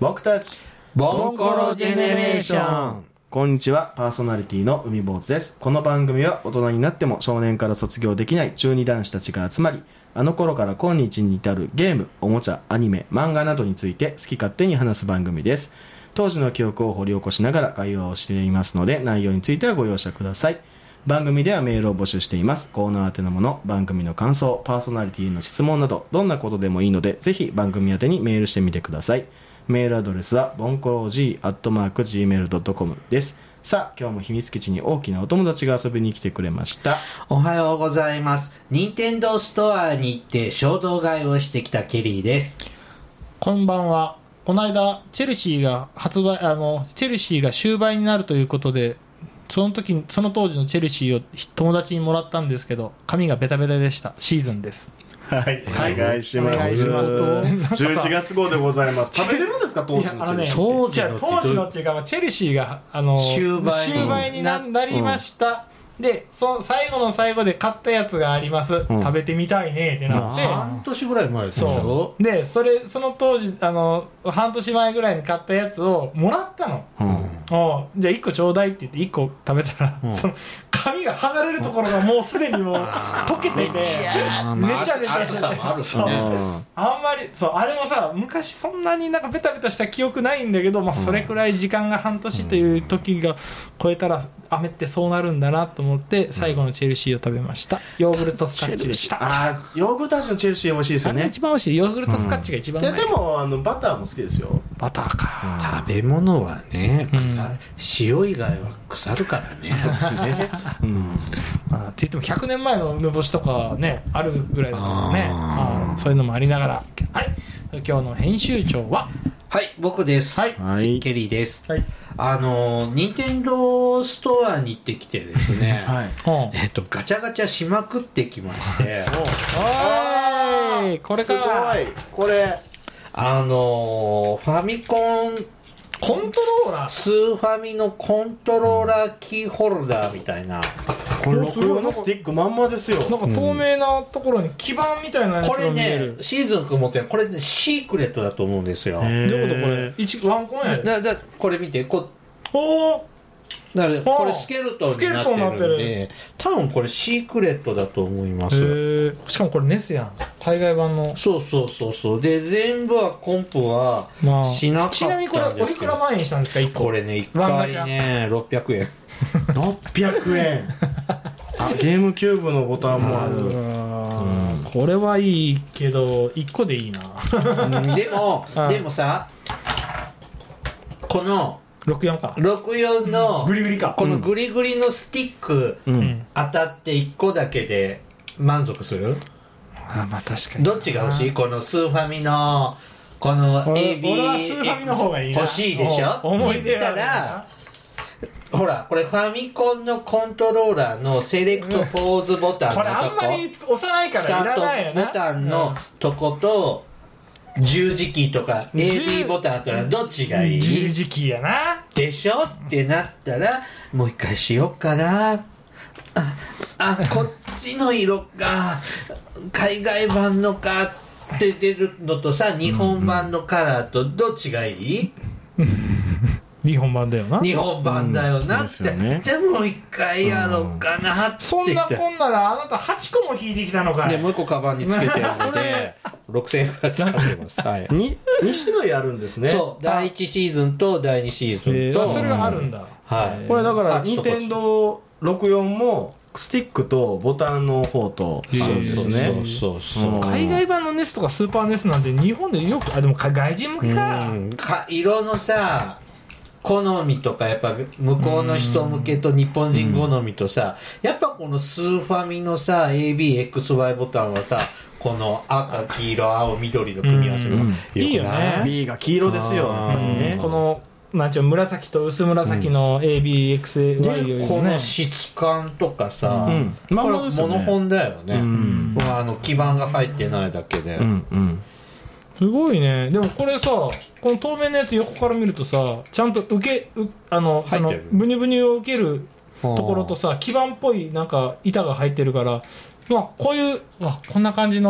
僕たちボンコロジェネレーション。 こんにちは、パーソナリティの海坊主です。この番組は大人になっても少年から卒業できない中二男子たちが集まり、あの頃から今日に至るゲーム、おもちゃ、アニメ、漫画などについて好き勝手に話す番組です。当時の記憶を掘り起こしながら会話をしていますので、内容についてはご容赦ください。番組ではメールを募集しています。コーナー宛てのもの、番組の感想、パーソナリティの質問など、どんなことでもいいので、ぜひ番組宛てにメールしてみてください。メールアドレスはボンコロG@gmail.com です。さあ、今日も秘密基地に大きなお友達が遊びに来てくれました。 おはようございます。任天堂ストアに行って衝動買いをしてきたケリーです。 こんばんは。この間チェルシーが終売になるということで、その当時のチェルシーを友達にもらったんですけど、髪がベタベタでした。シーズンです。 はい、お願いします。11月号でございます。食べれるんですか、当時のチェルシー。 当時のっていうか、チェルシーが終売になりました。で、その最後の最後で買ったやつがあります。食べてみたいねってなって。 半年ぐらい前ですよ。 で、その当時半年前ぐらいに買ったやつをもらったの。じゃあ1個ちょうだいって言って1個食べたら、その髪が剥がれるところがもうすでにもう溶けてて、めちゃめちゃしてて、あんまりあれもさ、昔そんなになんかベタベタした記憶ないんだけど、それくらい時間が半年という時が超えたら飴ってそうなるんだなと思って、最後のチェルシーを食べました。ヨーグルトスカッチでした。 ヨーグルト味のチェルシー美味しいですよね。 一番美味しい。ヨーグルトスカッチが一番うまい。 でもバターも好きですよ。 バターか。 食べ物はね、塩以外は腐るからね。 そうですね。 って言っても100年前の梅干しとかね、あるぐらいだからね。そういうのもありながら。はい。今日の編集長は、 はい、僕です。 はい、 ケリーです。 はい。 任天堂ストアに行ってきてですね、 はい、 ガチャガチャしまくってきましてこれか。 すごい。これファミコンコントローラー、 スーファミのコントローラーキーホルダーみたいな。 これ64のスティックまんまですよ。 なんか透明なところに基板みたいなやつが見える。 これね、シーズン君持ってる、これね、シークレットだと思うんですよ。 どういうことこれワンコンやで。 これ見て、これスケルトンになってるんで、多分これシークレットだと思います。 しかもこれネスやん、海外版の。 そうで、全部はコンプはしなかったんですけど、 ちなみにこれおいくら万円したんですか、1個。 これね、1回ね、600円。 600円。ゲームキューブのボタンもある。 これはいいけど1個でいいな。 でもさ、この64のグリグリか、 このグリグリのスティック当たって1個だけで満足する？ まあ確かに。 どっちが欲しい？このスーファミのこの AB 俺はスーファミの方がいいな。 欲しいでしょって言ったら、ほら、これファミコンのコントローラーのセレクトポーズボタンのとこ、 これあんまり押さないからいらないよな。 スタートボタンのとこと十字キーとか AB ボタンあったらどっちがいい？ 十字キーやな。 でしょってなったら、もう一回しよっかな。こっちの色が海外版のかって出るのとさ、日本版のカラーとどっちがいい？ 日本版だよな。 日本版だよなって、じゃあもう一回やろうかなって。 そんなこんならあなた8個も引いてきたのかい。 でもう一個カバンにつけてるので6000円くらい使ってます。はい、 2種類あるんですね。 そう、第1シーズンと第2シーズンと、 それがあるんだ。 はい。 これだから任天堂64もスティックとボタンの方とそうですね。 そう。 海外版のネスとかスーパーネスなんて日本でよく、でも外人向けか。 色のさ、好みとかやっぱ向こうの人向けと日本人好みとさ、やっぱこのスーファミのさ ABXY ボタンはさ、この赤黄色青緑の組み合わせがよくない？ いいよね。 B が黄色ですよ。 このなんちゅう紫と薄紫の ABXY よりね、 この質感とかさ、これモノ本だよね。基板が入ってないだけで。 すごいね。でもこれさ、この透明なやつ横から見るとさ、ちゃんとブニュブニュを受けるところとさ、基板っぽいなんか板が入ってるから、こういうこんな感じの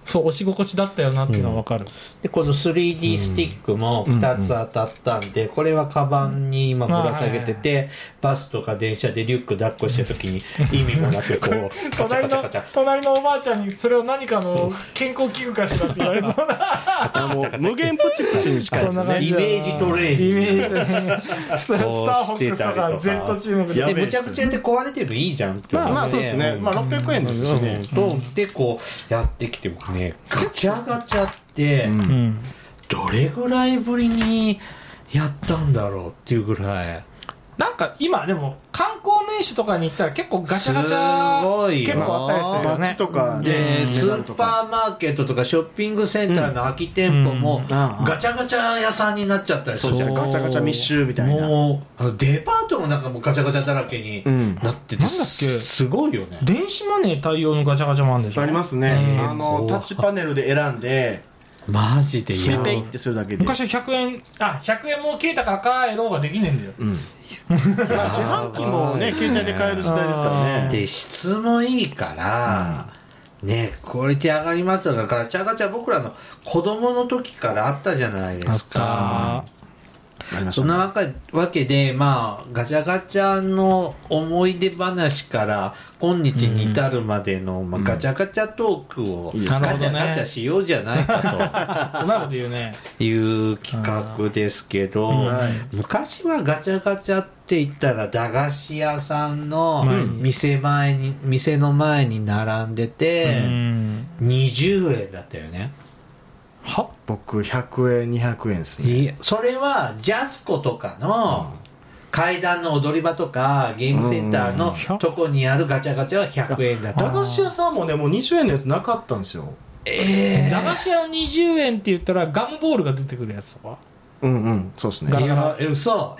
そう押し心地だったよなっていうのは分かる、 でこの 3D スティックも2つ当たったんで、これはカバンに今ぶら下げてて、バスとか電車でリュック抱っこしてる時に意味もなくこうカチャカチャカチャ隣のおばあちゃんにそれを何かの健康器具かしらって言われそうなもう無限プチプチに近いですよね。 イメージトレーニングイメージスターフォックスとか Z 注目でやべえむちゃくちゃやって壊れてもいいじゃんって思って、 まあそうですね。まあ600円ですしね。 でこうやってきてもね、ガチャガチャってうんどれぐらいぶりにやったんだろうっていうぐらいなんか今でも観光名所とかに行ったら結構ガチャガチャすごいよ結構あったりするよね街とかでねスーパーマーケットとかショッピングセンターの空き店舗もガチャガチャ屋さんになっちゃったりする。 そうですね。ガチャガチャ密集みたいな。 もうデパートもなんかもうガチャガチャだらけになってて、 なんだっけすごいよね。 電子マネー対応のガチャガチャもあるんでしょ。 ありますね。 こうタッチパネルで選んでマジでペペイってするだけで。 昔は100円もう切れたから帰ろうができねえんだよ、 まあ自販機もね携帯で買える時代ですからね。 で質もいいから、ねクオリティ上がりますが、ガチャガチャ僕らの子供の時からあったじゃないですか。そんなわけで、まあガチャガチャの思い出話から今日に至るまでの、まあ、ガチャガチャトークをガチャガチャしようじゃないかうまいこと言うね。 という企画ですけど、昔はガチャガチャって言ったら駄菓子屋さんの店の前に並んでて20円だったよね。 は僕100円200円ですね。 いやそれはジャスコとかの階段の踊り場とかゲームセンターのとこにあるガチャガチャは100円だった。 駄菓子屋さんもねもう20円のやつなかったんですよ。 駄菓子屋の20円って言ったらガムボールが出てくるやつとか。 そうですね。 いや嘘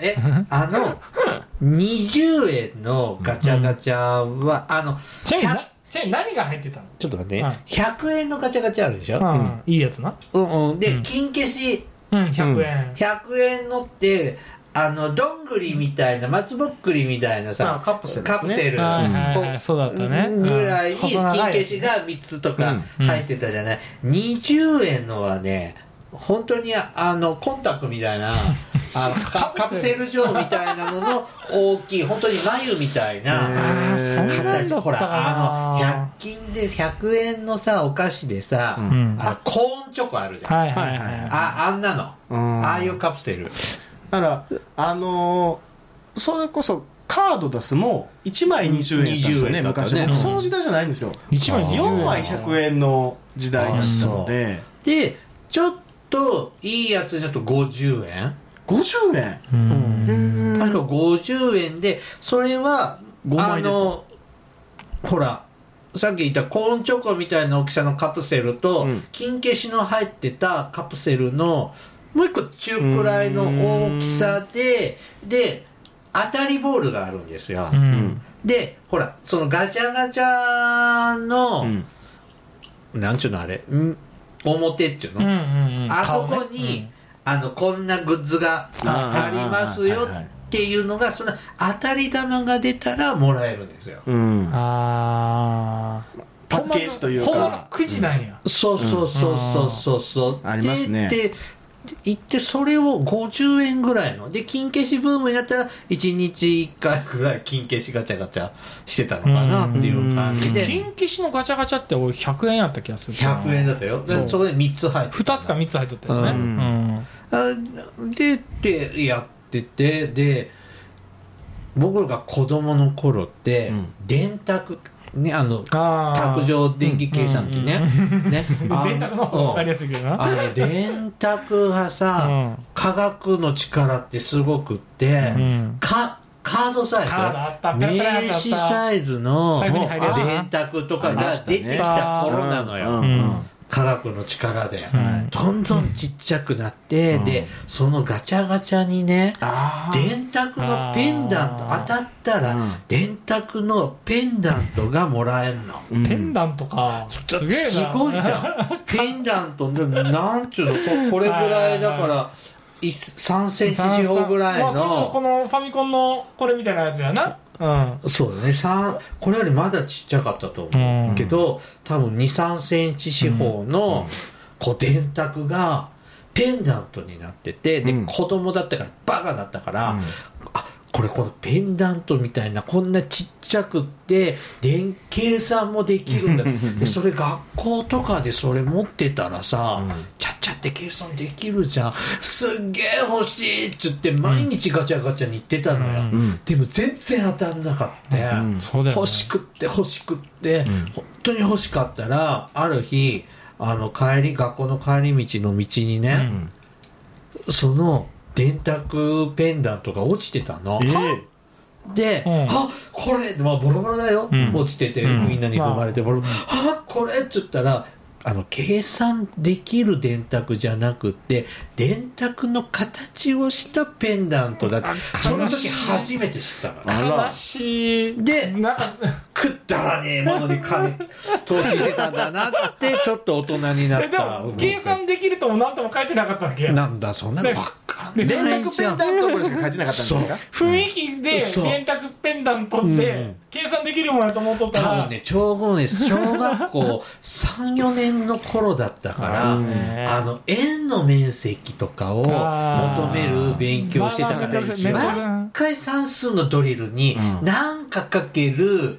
20円のガチャガチャはちなみに何が入ってたの？ ちょっと待って100円のガチャガチャあるでしょ。 いいやつな。 で金消し 100円 100円のってどんぐりみたいな松ぼっくりみたいなさカプセルですね。 そうだったねぐらいに金消しが3つとか入ってたじゃない。20円のはね本当にコンタクトみたいなカプセル状みたいなのの大きい本当に眉みたいな形。ほら100均で100円のさお菓子でさ、コーンチョコあるじゃん。あんなのああいうカプセルだからそれこそカード出すも1枚20円だったんですよね昔。僕その時代じゃないんですよ。 1枚 4枚100円の時代だったので、 でちょっといいやつだと50円 50円確か50円で、それは 5枚ですか。 ほらさっき言ったコーンチョコみたいな大きさのカプセルと、金消しの入ってたカプセルのもう一個中くらいの大きさで当たりボールがあるんですよ。でほらそのガチャガチャの、なんちゅうのあれ表っていうの、あそこに、こんなグッズがありますよっていうのが、その当たり玉が出たらもらえるんですよ。 パッケージというかほんまくじなんや。 そうありますね。 で行ってそれを50円ぐらいので金消しブームになったら1日1回ぐらい金消しガチャガチャしてたのかなっていう感じで、 金消しのガチャガチャって俺100円やった気がする。 100円だったよ。そこで3つ入って 2つか3つ入っとったよね。 でやってて、で僕らが子供の頃って電卓ね、卓上電気計算機ね、 電卓の方が分かりやすいけどな。 電卓がさ、科学の力ってすごくって、カードサイズ名刺サイズの電卓とかが出てきた頃なのよ。科学の力で、どんどんちっちゃくなって、でそのガチャガチャにね電卓のペンダント当たったら、電卓のペンダントがもらえるの。 ペンダントかすげえな。 すごいじゃん。ペンダントでなんちゅうのこれぐらいだから3センチ四方ぐらいの、 このファミコンのこれみたいなやつやな。 そうだねこれよりまだちっちゃかったと思うけど、多分2、3センチ四方のこう電卓がペンダントになってて、で子供だったからバカだったから、このペンダントみたいなこんなちっちゃくって計算もできるんだでそれ学校とかでそれ持ってたらさ、ちゃっちゃって計算できるじゃん、すっげえ欲しいって言って毎日ガチャガチャに行ってたのよ、でも全然当たんなかった、欲しくって本当に欲しかったらある日学校の帰り道の道にね、その電卓ペンダントが落ちてたの、で、これ、ボロボロだよ、落ちてて、みんなに踏まれてボロボロ、これって言ったら計算できる電卓じゃなくて電卓の形をしたペンダントだって、その時初めて知ったの。 悲しい。 でくったらねえものに金投資してたんだなってちょっと大人になった。 でも計算できるとも何とも書いてなかったわけや。 なんだそんなのばっかんないじゃん。 電卓ペンダントこれしか書いてなかったんですか。 雰囲気で電卓ペンダントって計算できるものだと思っとったら、 多分ねちょうどね小学校3、4年の頃だったから円の面積とかを求める勉強してたから、毎回算数のドリルに何かかける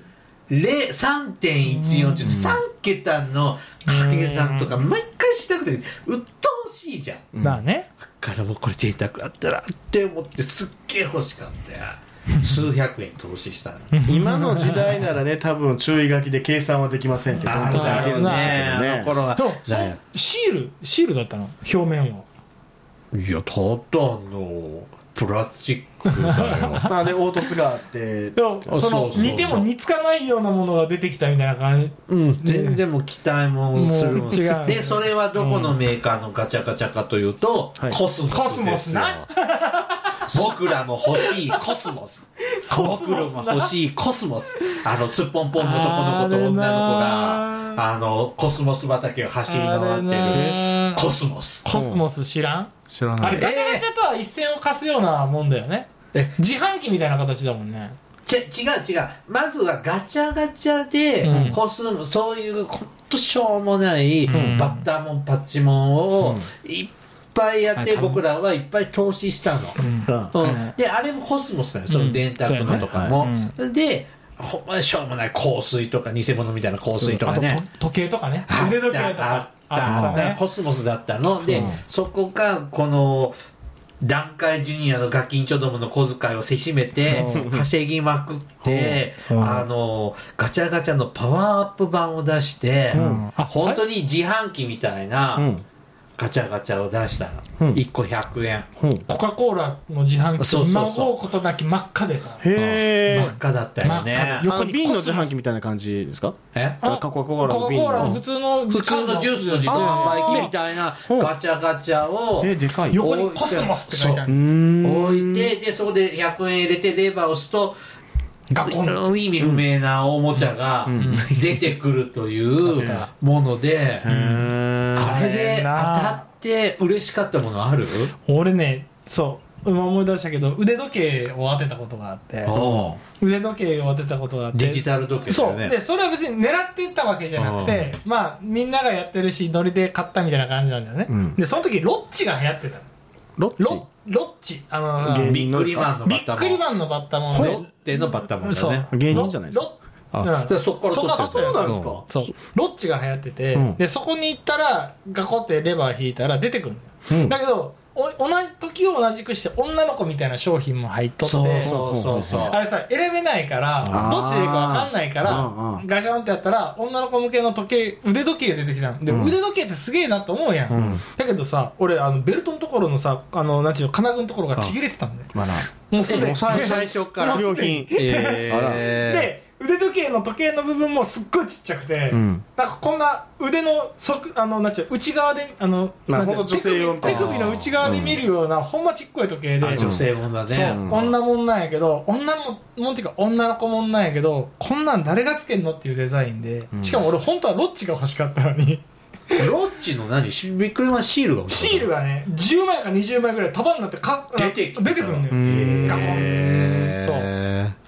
3.14 って3桁の掛け算とか毎回したくて鬱陶しいじゃん。 まあね。 だからもうこれ電卓あったらって思ってすっげえ欲しかったよ。数百円投資したの。 今の時代ならね多分注意書きで計算はできませんってどんどん書いてるんですけどね。 あの頃はシールだったの表面は。 いやただのプラスチックだよ。 まあで凹凸があってでも似ても似つかないようなものが出てきたみたいな感じ、 全然もう期待もするもん。 違うでそれはどこのメーカーのガチャガチャかというと、コスモスな。僕らも欲しいコスモス。僕らも欲しいコスモス。すっぽんぽんの男の子と女の子がコスモス畑を走り回ってるコスモス。 コスモス知らん？ 知らない。 あれガチャガチャとは一線を貸すようなもんだよね。自販機みたいな形だもんね。 違う。まずはガチャガチャで、そういうほんとしょうもないバッターモンパッチモンをいっぱいやって、僕らはいっぱい投資したの。であれもコスモスだよ、その電卓のとかも。でほんまにしょうもない香水とか偽物みたいな香水とかね、 時計とかね、腕時計とかあったね。コスモスだったので、そこがこの団塊ジュニアのガキンチョどもの小遣いをせしめて稼ぎまくってガチャガチャのパワーアップ版を出して、本当に自販機みたいなガチャガチャを出したの、1個100円、 コカ・コーラの自販機今思うことなき真っ赤でさ、 へ真っ赤だったよね。 瓶の自販機みたいな感じですか。コカ・コーラの瓶の普通のジュースの自販売機みたいなガチャガチャをでかい横にコスモスって書いてある、 置いて、でそこで100円入れてレバーを押すと意味不明なおもちゃが出てくるというもので、あれで当たって嬉しかったものある？ 俺ね、そう今思い出したけど腕時計を当てたことがあって、腕時計を当てたことがあって、 デジタル時計だよね。 そうでそれは別に狙っていったわけじゃなくて、まあみんながやってるしノリで買ったみたいな感じなんだよね、でその時ロッチが流行ってたの。 ロッチビックリマンのバッタモン。 ビックリマンのバッタモンロッテのバッタモンだね。 芸人じゃないですか。 そっから取ってた。 そうなんですか。 そうロッチが流行ってて、でそこに行ったらガコってレバー引いたら出てくるんだよ、だけど同じ時を同じくして女の子みたいな商品も入っとって、あれさ選べないからどっちでいいか分かんないからガシャンってやったら女の子向けの腕時計が出てきたので、腕時計ってすげえなと思うやん、だけどさ俺ベルトのところのさなんていうの金具のところがちぎれてたんだよ、 もうすでに最初から不良品で腕時計の時計の部分もすっごいちっちゃくて、なんかこんな腕のなんちゅう内側で本当女性用みたいな手首の内側で見るような、ほんまちっこい時計で、 女性もんだね。 そう、女もんなんやけど、女もんっていうか女の子もんなんやけど、こんなん誰がつけんのっていうデザインで、しかも俺本当はロッチが欲しかったのにロッチの何ビックリマンシールが欲しい。 シールがね10枚か20枚ぐらい束になって出てくるんだよ、ガコン。そう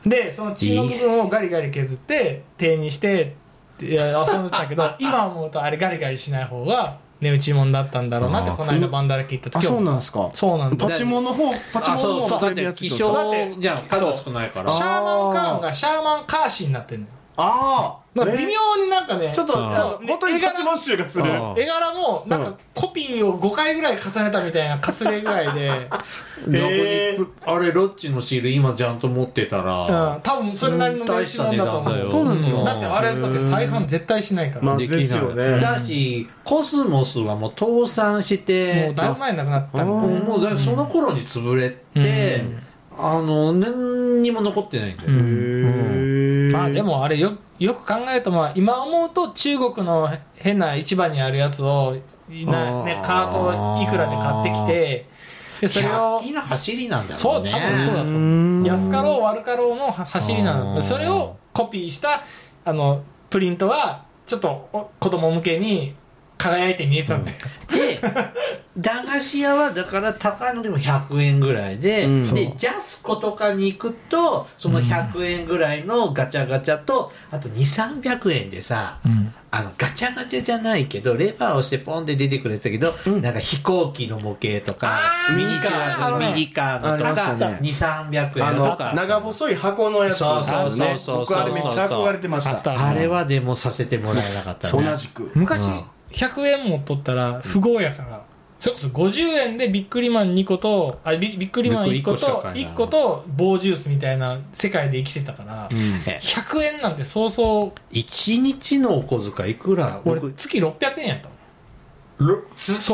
でその血の部分をガリガリ削って手にして遊んでたけど今思うとあれガリガリしない方が値打ちもんだったんだろうなってこの間バンダラ聞いた時そうなんですか。 そうなんだ。 パチモンの方あそうそうだって希少だってじゃん数少ないからシャーマンカーンがシャーマンカーシになってるのよ。 ああ、 なんか微妙になんかねちょっとそう本当にパチモン臭がする。 絵柄もなんかコピーを5回ぐらい重ねたみたいなかすれぐらいであれロッチのシール今ちゃんと持ってたら、 多分それなりの値打ちもんだと思う。 そうなんですか。 だってあれだって再販絶対しないから、 まあできないですよね。 だしコスモスはもう倒産しもてうだいぶ前になくなったもうだいぶその頃に潰れて、何にも残ってないんだよ、 まあでもあれよく考えると、まあ今思うと中国の変な市場にあるやつをね、カートをいくらで買ってきて、でそれを 100均の走りなんだそうろうね。 多分そうだと思う。安かろう悪かろうの走りなの。それをコピーしたプリントはちょっと子供向けに輝いて見えたんで、 で駄菓子屋はだから高いのでも100円ぐらいで、でジャスコとかに行くとその100円ぐらいのガチャガチャと、あと200-300円でさ、ガチャガチャじゃないけどレバーを押してポンって出てくるやつだけど、なんか飛行機の模型とかミニカーのとか200-300円とか長細い箱のやつですよね。僕あれめっちゃ憧れてました。 あれはでもさせてもらえなかったね。 同じく昔100円も取ったら富豪やから、それこそ50円でビックリマン2個とビックリマン1個と1個と棒ジュースみたいな世界で生きてたから、100円なんてそうそう 1日のお小遣いいくら？ 俺月600円やったもん。 月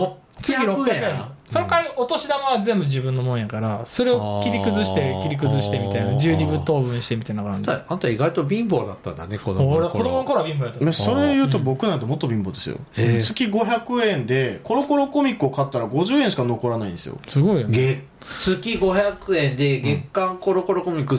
600円。 その代わりお年玉は全部自分のもんやから、それを切り崩してみたいな、12分等分してみたいな感じ。 あんた意外と貧乏だったんだね、子供俺の頃。 子供の頃は貧乏やった。 それ言うと僕なんてもっと貧乏ですよ。月500円でコロコロコミックを買ったら50円しか残らないんですよ。 すごいよね。 月500円で月間コロコロコミック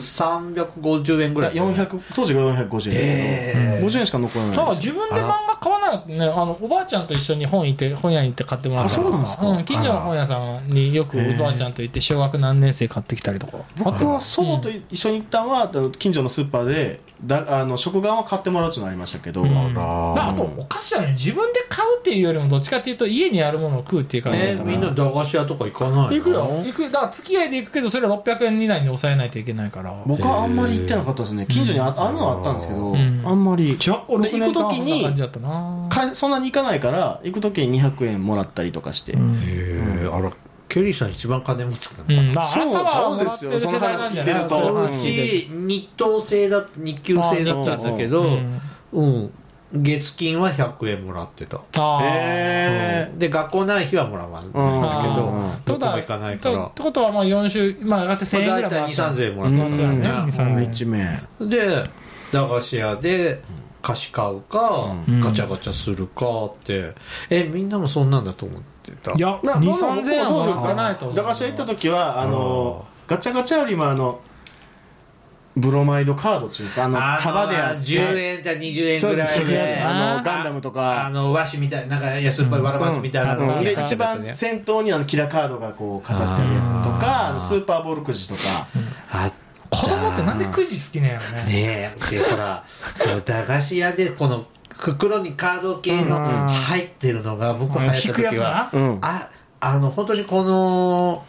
350円ぐらい、 当時が450円ですけど、50円しか残らないんですよ。 だから自分で漫画買わないとね、おばあちゃんと一緒に本屋に行って買ってもらったりとか。 そうなんですか。 近所の本屋さんによくおばあちゃんと行って小学何年生買ってきたりとか。 僕は祖母と一緒に行ったのは近所のスーパーで食玩は買ってもらうっていうのありましたけど、 あとお菓子はね、自分で買うっていうよりもどっちかっていうと家にあるものを食うっていう感じだったから。 みんな駄菓子屋とか行かないの？ 行くよ。だから付き合いで行くけど、それは600円以内に抑えないといけないから。 僕はあんまり行ってなかったですね。近所にあるのはあったんですけど、あんまりで行く時にそんなに行かないから行く時に200円もらったりとかして。 あら、ケリーさん一番金持ちだな。 そうですよ。その話聞いてると、 うち日給制だったんだけど、月金は100円もらってた。で学校ない日はもらわんだけど、どこも行かないから。 ってことはまあ4週上がって1000円ぐらいもらった。 大体 2,3000 円もらってたね。 1名で駄菓子屋で貸し買うか、ガチャガチャするかって、みんなもそんなんだと思ってた。 いや 2,3000 円はもらってないと思う。 駄菓子屋行った時はガチャガチャよりもブロマイドカードっていうんですか、束であって 10円か20円ぐらいでガンダムとか和紙みたいな、なんか安っぽいわらばしみたいなので一番先頭にキラカードがこう飾ってあるやつとか、スーパーボールくじとか。 子供ってなんでくじ好きなんやろね。 ねえ、ほらその駄菓子屋でこの袋にカード系の入ってるのが僕が入った時は、本当にこの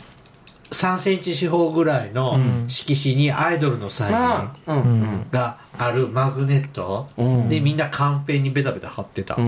3センチ四方ぐらいの色紙にアイドルのサインがあるマグネットでみんなカンペにベタベタ貼ってた。ア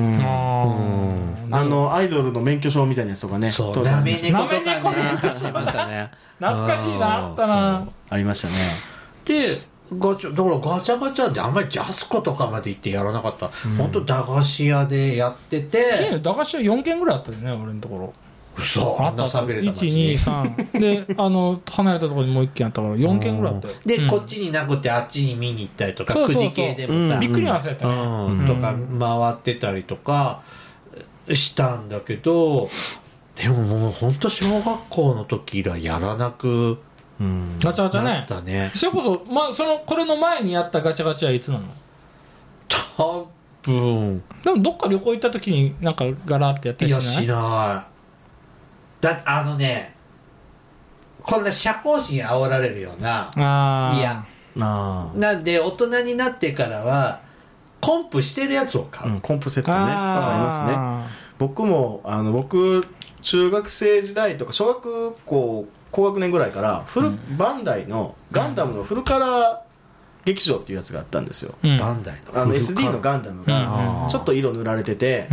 イドルの免許証みたいなやつとかね。 そうなめ猫とかねしてましたね。 懐かしいな、あったな。 ありましたね。 でだからガチャガチャであんまりジャスコとかまで行ってやらなかった。本当駄菓子屋でやってて、 駄菓子屋4軒ぐらいあったよね、俺のところ。 嘘、あんな喋れた街に 123で離れたところにもう1軒あったから4軒ぐらいあったよ。 でこっちになくてあっちに見に行ったりとか、くじ系でもさびっくり忘れたねとか回ってたりとかしたんだけど、でももう本当小学校の時以来やらなくガチャガチャなったね。 それこそこれの前にやったガチャガチャはいつなの？ 多分でもどっか旅行行った時になんかガラってやったりしない？ いやしない。こんな社交心煽られるような、いやなんで大人になってからはコンプしてるやつを買う、 コンプセットね、わかりますね。僕も僕中学生時代とか小学校高学年ぐらいからバンダイのガンダムのフルカラー劇場っていうやつがあったんですよ、 バンダイの SD のガンダムがちょっと色塗られてて、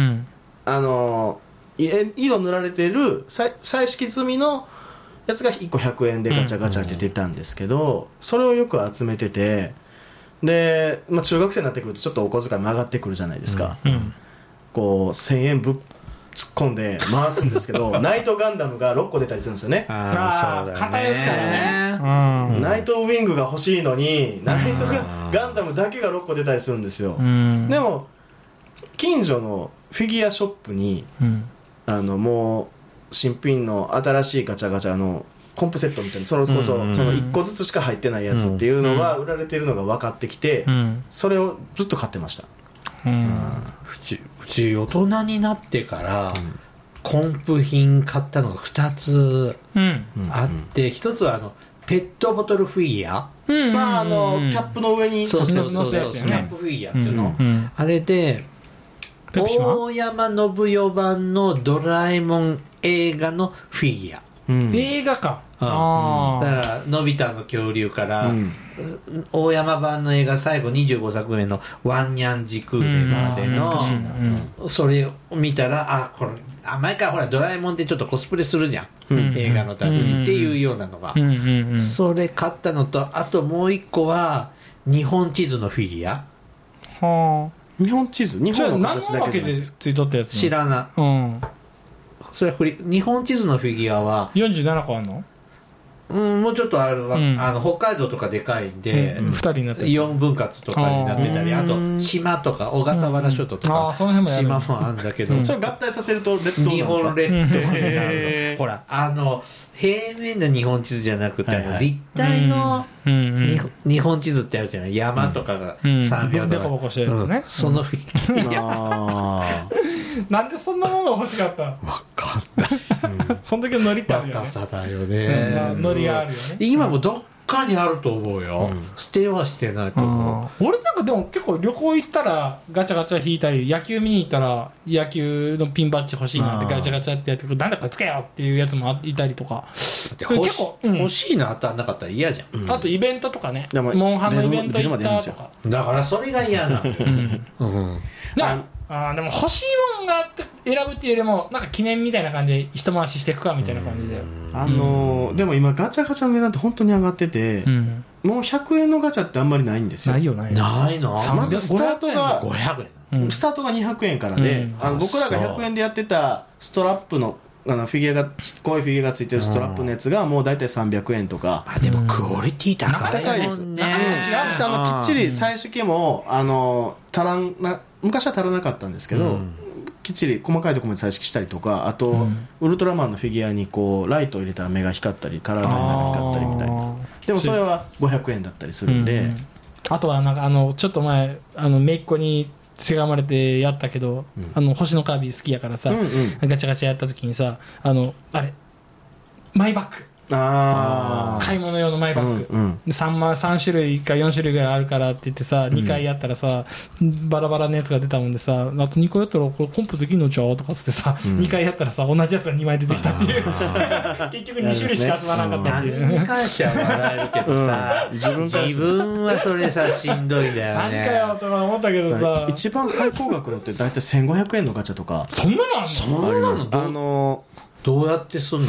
色塗られてる彩色済みのやつが1個100円でガチャガチャって出たんですけど、それをよく集めてて、で、中学生になってくるとちょっとお小遣いも上がってくるじゃないですか、こう1000円ぶっ突っ込んで回すんですけどナイトガンダムが6個出たりするんですよね。 片やつからね、 ナイトウィングが欲しいのにナイトガンダムだけが6個出たりするんですよ。でも近所のフィギュアショップに、もう新品の新しいガチャガチャのコンプセットみたいな、それこそその1個ずつしか入ってないやつっていうのが売られてるのが分かってきて、それをずっと買ってました。 うち大人になってからコンプ品買ったのが2つあって、1つはペットボトルフィギュア、 キャップの上にそうキャ乗せたやつねップフィギュアっていうの、あれで大山信代版のドラえもん映画のフィギュア、 映画か、 だからのび太の恐竜から、大山版の映画最後25作目のワンニャンジクーデまでの、それを見たらこれ前からほらドラえもんってちょっとコスプレするじゃん、映画のためにっていうようなのが、それ買ったのと、あともう一個は日本地図のフィギュア。 日本地図、日本の形だけでついとったやつ知らない、それは日本地図のフィギュアは 47個あるの？ もうちょっとあるわ、北海道とかでかいんで、 2人になって 4分割とかになってたり、あと島とか小笠原諸島とか島もあるんだけど、 それ合体させると列島なんですか？ 日本列島になるの。ほら平面の日本地図じゃなくて、立体の日本地図ってあるじゃない、山とかが3秒とか、そのフィギュアなんでそんなものが欲しかったの？ 分かんない、 その時のノリってあるよね。 若さだよね、 ノリがあるよね。 今もどっかにあると思うよ、捨てはしてないと思う。俺なんかでも結構旅行行ったらガチャガチャ引いたり、野球見に行ったら野球のピンバッジ欲しいなってガチャガチャってやって、なんだこれつけよっていうやつもいたりとか、 結構欲しいの当たんなかったら嫌じゃん、 あとイベントとかね、モンハンのイベント行ったとか、 だからそれが嫌なの。 でも欲しいもんがあって選ぶっていうよりも、なんか記念みたいな感じで一回ししていくかみたいな感じで、 でも今ガチャガチャの値段って本当に上がってて、もう100円のガチャってあんまりないんですよ。 ないよないの。 まずスタートが 500円、 スタートが200円からで、僕らが100円でやってたストラップのフィギュアがこういうフィギュアがついてるストラップのやつがもう大体300円とか。 でもクオリティ高いですね。きっちり彩色も昔は足らなかったんですけど、きっちり細かいところまで彩色したりとか、あと、ウルトラマンのフィギュアにこうライトを入れたら目が光ったり体の目が光ったりみたいな。でもそれは500円だったりするんで、 あとはなんかちょっと前姪っ子にせがまれてやったけど、星のカービィ好きやからさ、ガチャガチャやった時にさ、あれマイバッグ、買い物用のマイバッグ、3種類か4種類ぐらいあるからって言ってさ、2回やったらさバラバラのやつが出たもんでさ、あと2回やったらこれコンプできんのちゃうとかつってさ、2回やったらさ同じやつが2枚出てきたっていう結局2種類しか集まらなかったっていう。 他人に関しては笑えるけどさ、自分はそれさしんどいんだよね。 マジかよとか思ったけどさ、 一番最高額のって大体1500円のガチャとか、 そんなのあんの？ どうやってすんの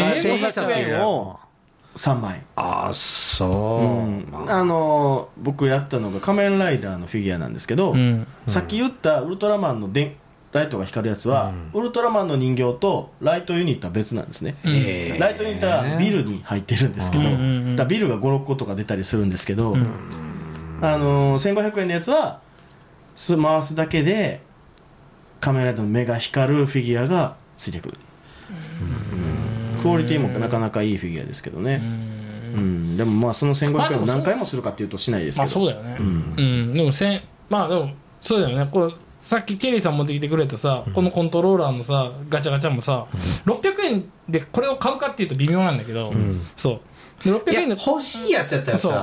？1500円を3枚。僕やったのが仮面ライダーのフィギュアなんですけど、さっき言ったウルトラマンのライトが光るやつは、ウルトラマンの人形とライトユニットは別なんですね。ライトユニットはビルに入ってるんですけど、だビルが 5,6 個とか出たりするんですけど、1500円のやつは回すだけで仮面ライダーの目が光るフィギュアがついてくる。クオリティもなかなかいいフィギュアですけどね。でもその1500円を何回もするかっていうとしないですけど、 そうだよね。でもそうだよね。これさっきケリーさん持ってきてくれたさ、このコントローラーのさガチャガチャもさ、600円でこれを買うかっていうと微妙なんだけど、そうで600円で欲しいやつやったらさ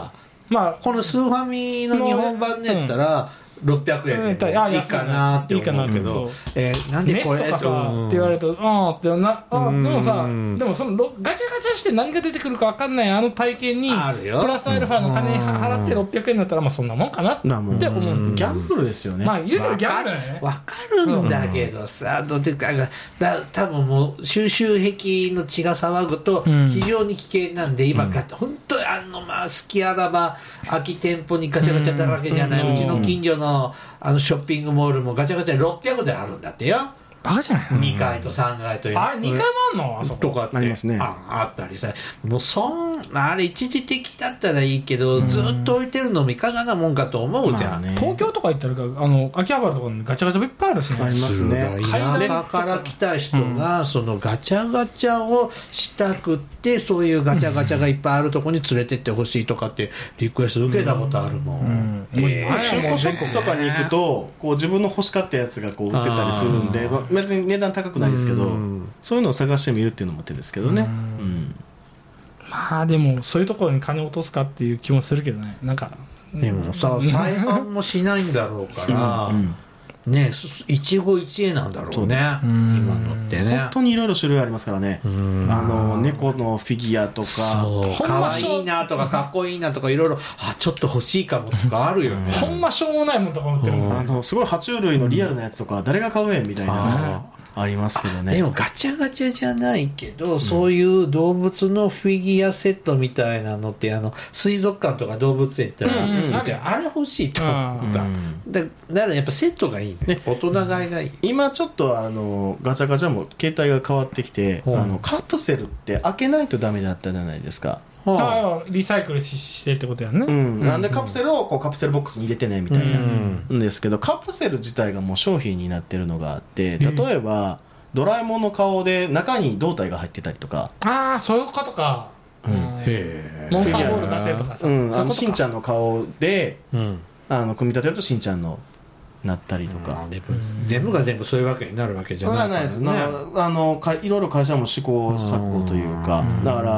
まあこのスーファミの日本版のやったら600円でもいいかなって思うけど、なんでこれネスとかさって言われるとってでもさ、でもそのガチャガチャして何が出てくるか分かんないあの体験にあるよプラスアルファの金払って600円だったらまあそんなもんかなって思う。 ギャンブルですよね。 まあ言うたらギャンブルだよね。 わかるんだけどさ、どうっていうか多分もう収集癖の血が騒ぐと非常に危険なんで、今本当にまあ隙あらば空き店舗にガチャガチャだらけじゃない、うちの近所のショッピングモールもガチャガチャ600であるんだってよ。 バカじゃない 2階と3階というあれ2階もあんのあそことかってありますね。 あったりさ、もうあれ一時的だったらいいけど、ずっと置いてるのもいかがなもんかと思うじゃん、 まあね、 東京とか行ったら秋葉原とかにガチャガチャいっぱいあるしね。 ありますね。 田舎から来た人がそのガチャガチャをしたくって、そういうガチャガチャがいっぱいあるところに連れてってほしいとかってリクエスト受けたことあるもん。 中古ショップとかに行くとこう自分の欲しかったやつがこう売ってたりするんで、別に値段高くないですけど、そういうのを探してみるっていうのも手ですけどね。 まあでもそういうところに金を落とすかっていう気もするけどね。なんかでもさ、再販もしないんだろうからね、一期一会なんだろうね、今のってね。 本当にいろいろ種類ありますからね。猫のフィギュアとかかわいいなとかかっこいいなとかいろいろちょっと欲しいかもとかあるよね。 ほんましょうもないもんとか思ってるもん。 すごい爬虫類のリアルなやつとか誰が買うねんみたいなありますけどね。 でもガチャガチャじゃないけど、そういう動物のフィギュアセットみたいなのって水族館とか動物園ってあれ欲しいと思った。だからやっぱセットがいいね。大人買いがいい。 今ちょっとガチャガチャも携帯が変わってきて、カプセルって開けないとダメだったじゃないですか。 リサイクルしてってことやんね。 なんでカプセルをこうカプセルボックスに入れてねみたいなんですけど、カプセル自体がもう商品になってるのがあって、例えばドラえもんの顔で中に胴体が入ってたりとか、 そういうことか。モンスターボールだったりとかさ、 しんちゃんの顔で組み立てるとしんちゃんのなったりとか、 全部が全部そういうわけになるわけじゃないですね。 いろいろ会社も試行錯誤というか、だから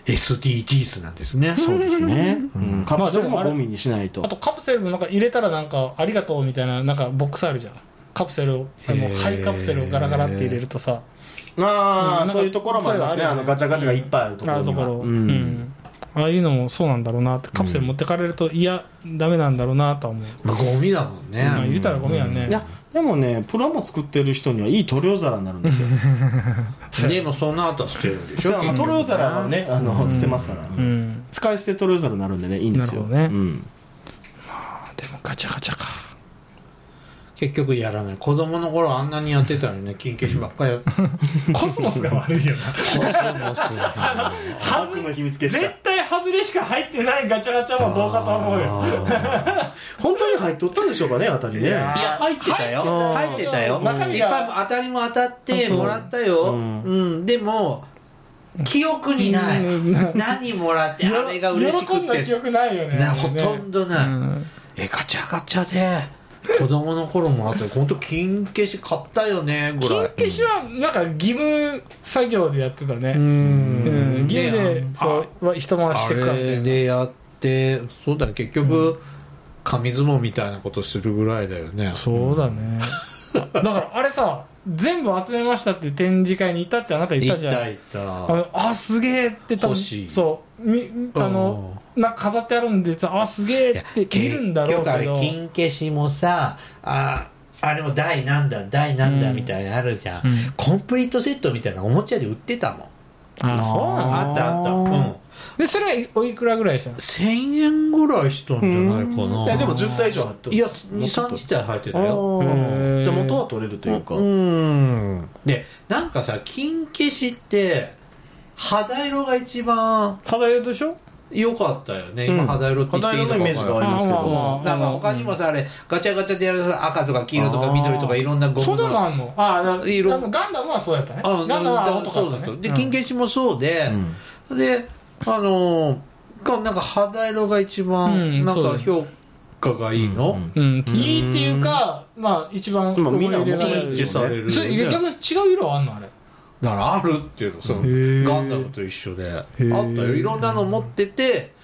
SDGs なんですね。 そうですね。カプセルもゴミにしないと。 あとカプセルもなんか入れたらなんかありがとうみたいななんかボックスあるじゃん。カプセルを廃カプセルをガラガラって入れるとさ、 そういうところもありますね。ガチャガチャがいっぱいあるところには。 ああいうのもそうなんだろうなって。カプセル持ってかれるとダメなんだろうなとは思う。 ゴミだもんね。 言うたらゴミやね。 いやでもね、プロも作ってる人にはいい塗料皿になるんですよ。 でもその後は捨てるんでしょ。 塗料皿はね捨てますから、使い捨て塗料皿になるんでね、いいんですよ。 でもガチャガチャか。 結局やらない。子供の頃あんなにやってたのにね、金消しばっかりコスモスが悪いよな。 コスモス悪の秘密結社。 絶対外れしか入ってないガチャガチャもどうかと思うよ。 本当に入っとったんでしょうかね、当たりね。いや入ってたよ。入ってたよ。いっぱい当たりも当たってもらったよ。でも記憶にない。何もらってあれが嬉しくて。 喜んだ記憶ないよね。 ほとんどない。ガチャガチャで。子供の頃もらって本当金消し買ったよねぐらい。 金消しはなんか義務作業でやってたね。義務でそう一回ししてくかみたいな。 あれでやってそうだね、結局紙相撲みたいなことするぐらいだよね。 そうだね。だからあれさ、全部集めましたって展示会に行ったってあなた言ったじゃん。 いたすげえって多分そうなんか飾ってあるんでさ、すげえって見るんだろうけど、 結局あれ金消しもさあれも台なんだみたいなのあるじゃん、コンプリートセットみたいなおもちゃで売ってたもん。 そうなの。 あったでそれはおいくらぐらいしたの ？1000円ぐらいしたんじゃないかな。 でも10体以上入ってる。 いや 2,3 自体入ってたよ。 で元は取れるというか。 でなんかさ、金消しって肌色が一番肌色でしょ。 良かったよね。今肌色って言っていいのか分からない。 肌色のイメージがありますけど、 なんか他にもさ、あれガチャガチャでやると赤とか黄色とか緑とかいろんなゴムのそうでもあんの。色ガンダムはそうやったね。ガンダムは青とかだったね。 で金消しもそうで、でなんか肌色が一番なんか評価がいいの。 いいっていうか、一番思い入れがあるってされる。 それ逆に違う色あんのあれ。 だからあるっていうの、ガンダムと一緒であったよ。いろんなの持ってて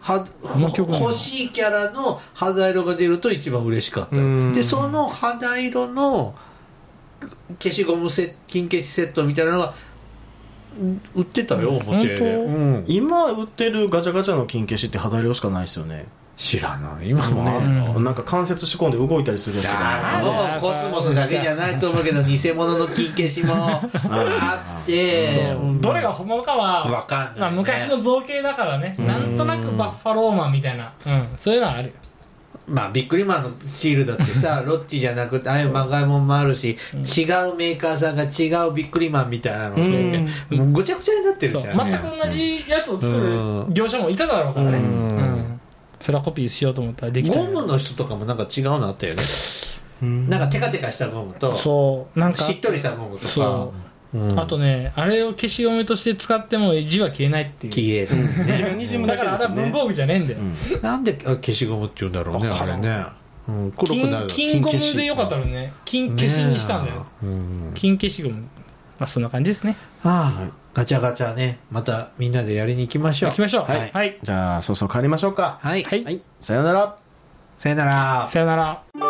の曲も欲しいキャラの肌色が出ると一番嬉しかったうんでその肌色の消しゴム金消しセットみたいなのが売ってたよおもちゃ屋で、 本当うん今売ってるガチャガチャの金消しって肌色しかないですよね。 知らない今もあるねの、 なんか関節仕込んで動いたりするやつがあるもうコスモスだけじゃないと思うけど偽物の金消しもあってそうどれが本物かはわかんないねまあ、昔の造形だからね、 んなんとなくバッファローマンみたいな、そういうのはあるよ。 まあビックリマンのシールだってさロッチじゃなくてああいうまがいもんもあるし、違うメーカーさんが違うビックリマンみたいなのをそうやってもうごちゃごちゃになってるじゃん、 そう全く同じやつを作る業者もいただろうからね、それはコピーしようと思ったらできたゴムの人とかもなんか違うのあったよねなんかテカテカしたゴムとそうなんかしっとりしたゴムとかそう、あとねあれを消しゴムとして使っても字は消えないっていう消える自分にじむだだからあれけですよね。 は文房具じゃねえんだよ、 なんで消しゴムって言うんだろうねあれね、黒くなる金ゴムでよかったのね金消しにしたんだよ、金消しゴム、まあそんな感じですね。 ガチャガチャねまたみんなでやりに行きましょう行きましょう。 はい、 はい、 じゃあそろそろ帰りましょうか。 はいはいはい、さようなら。 さよならさよなら。